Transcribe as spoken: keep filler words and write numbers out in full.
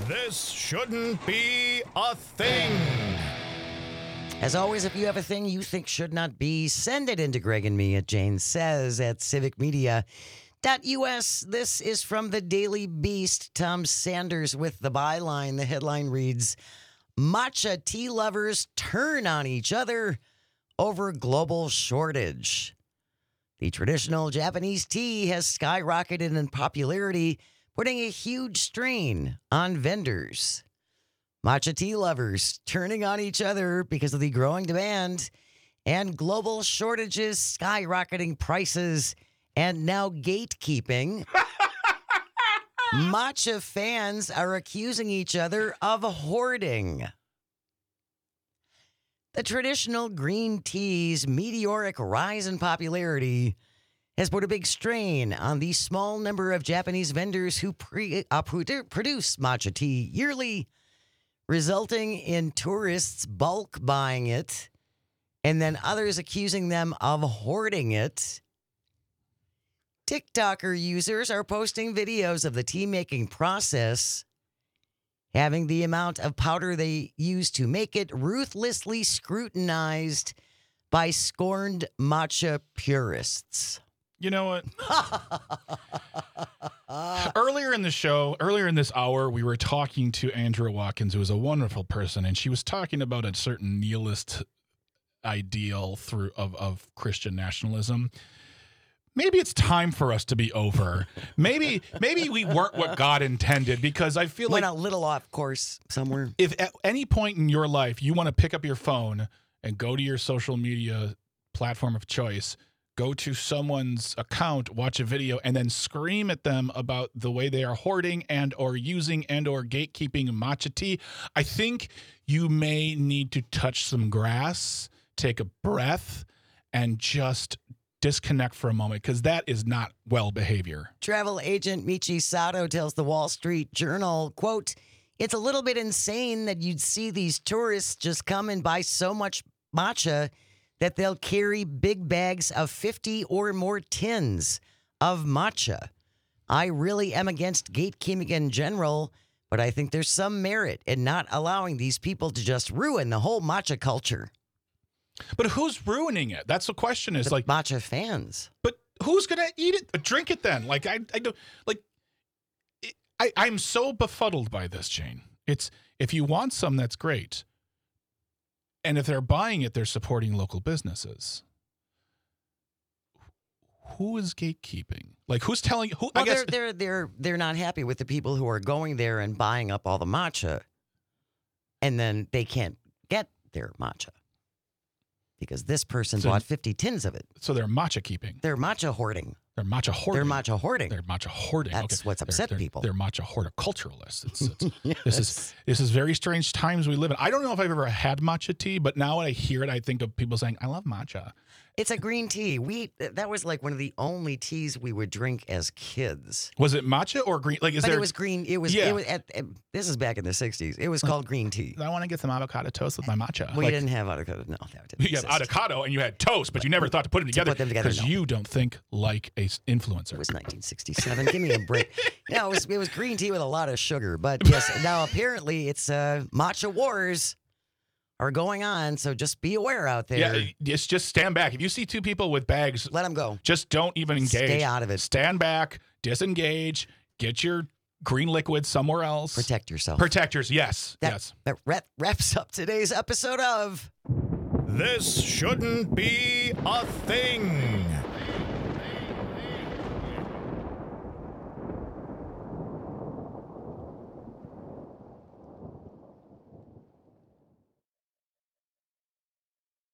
This shouldn't be a thing. As always, if you have a thing you think should not be, send it into Greg and me at Jane Says at civic media dot U S. This is from the Daily Beast. Tom Sanders with the byline. The headline reads, Matcha tea lovers turn on each other over global shortage. The traditional Japanese tea has skyrocketed in popularity, putting a huge strain on vendors. Matcha tea lovers turning on each other because of the growing demand and global shortages, skyrocketing prices, and now gatekeeping. Matcha fans are accusing each other of hoarding. The traditional green tea's meteoric rise in popularity has put a big strain on the small number of Japanese vendors who pre- uh, produ- produce matcha tea yearly, resulting in tourists bulk buying it and then others accusing them of hoarding it. TikToker users are posting videos of the tea making process, having the amount of powder they use to make it ruthlessly scrutinized by scorned matcha purists. You know what? Earlier in the show, earlier in this hour, we were talking to Andrea Watkins, who is a wonderful person, and she was talking about a certain nihilist ideal through of, of Christian nationalism. Maybe it's time for us to be over. Maybe maybe we weren't what God intended, because I feel Went like a little off course somewhere. if at any point in your life you want to pick up your phone and go to your social media platform of choice, go to someone's account, watch a video, and then scream at them about the way they are hoarding and or using and or gatekeeping matcha tea, I think you may need to touch some grass, take a breath, and just disconnect for a moment, because that is not well behavior. Travel agent Michi Sato tells the Wall Street Journal, quote, it's a little bit insane that you'd see these tourists just come and buy so much matcha that they'll carry big bags of fifty or more tins of matcha. I really am against gatekeeping in general, but I think there's some merit in not allowing these people to just ruin the whole matcha culture. But who's ruining it? That's the question. Is The like, matcha fans. but who's gonna eat it? Drink it then? Like I, I don't like. It, I, I'm so befuddled by this, Jane. It's if you want some, that's great. And if they're buying it, they're supporting local businesses. Who is gatekeeping? Like, who's telling? Who? Well, I guess they're they're they're they're not happy with the people who are going there and buying up all the matcha, and then they can't get their matcha because this person So- bought fifty tins of it. so. They're matcha keeping. They're matcha hoarding. They're matcha hoarding. They're matcha hoarding. They're matcha hoarding. That's Okay. what's They're- upset they're, people. They're matcha horticulturalists. It's, it's, Yes. This is this is very strange times we live in. I don't know if I've ever had matcha tea, but now when I hear it, I think of people saying, "I love matcha." It's a green tea. We that was like one of the only teas we would drink as kids. Was it matcha or green? Like, is But there? it was green. It was. Yeah. It was at, at- this is back in the sixties. It was called green tea. I want to get some avocado toast with my matcha. We Like, didn't have avocado. No, that didn't you had exist. avocado and you had toast, but you never thought to put them together put them together, because no. you don't think like a s- influencer. It was nineteen sixty-seven. Give me a break. No, it was it was green tea with a lot of sugar. But yes, now apparently it's uh, matcha wars are going on. So just be aware out there. Yeah, just just stand back. If you see two people with bags, Let them go. just don't even engage. Stay out of it. Stand back, disengage, get your green liquid somewhere else. Protect yourself. Protectors, yes, that, yes. That wrap, wraps up today's episode of This shouldn't be a thing.